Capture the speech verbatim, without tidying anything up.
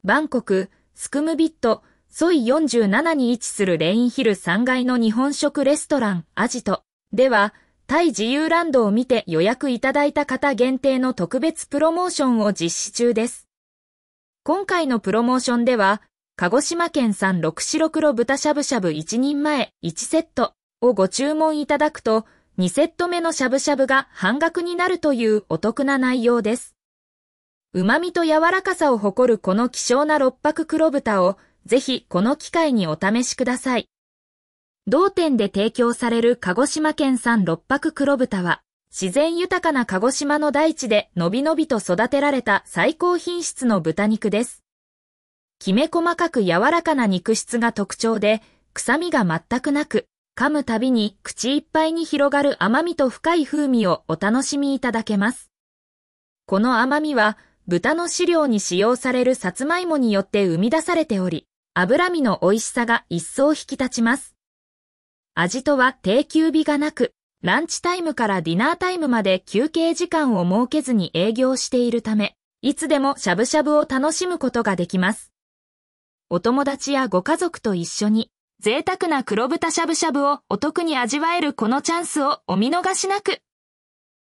バンコク、スクムビット、ソイよんじゅうななに位置するレインヒルさんがいの日本食レストラン、アジトでは、タイ自由ランドを見て予約いただいた方限定の特別プロモーションを実施中です。今回のプロモーションでは、鹿児島県産ろく白黒豚しゃぶしゃぶいちにんまえいちセットをご注文いただくと、にセット目のしゃぶしゃぶが半額になるというお得な内容です。旨味と柔らかさを誇るこの希少な六白黒豚を、ぜひこの機会にお試しください。同店で提供される鹿児島県産六白黒豚は、自然豊かな鹿児島の大地でのびのびと育てられた最高品質の豚肉です。きめ細かく柔らかな肉質が特徴で、臭みが全くなく、噛むたびに口いっぱいに広がる甘みと深い風味をお楽しみいただけます。この甘みは、豚の飼料に使用されるさつまいもによって生み出されており、脂身の美味しさが一層引き立ちます。味とは定休日がなく、ランチタイムからディナータイムまで休憩時間を設けずに営業しているため、いつでもしゃぶしゃぶを楽しむことができます。お友達やご家族と一緒に、贅沢な黒豚しゃぶしゃぶをお得に味わえるこのチャンスをお見逃しなく。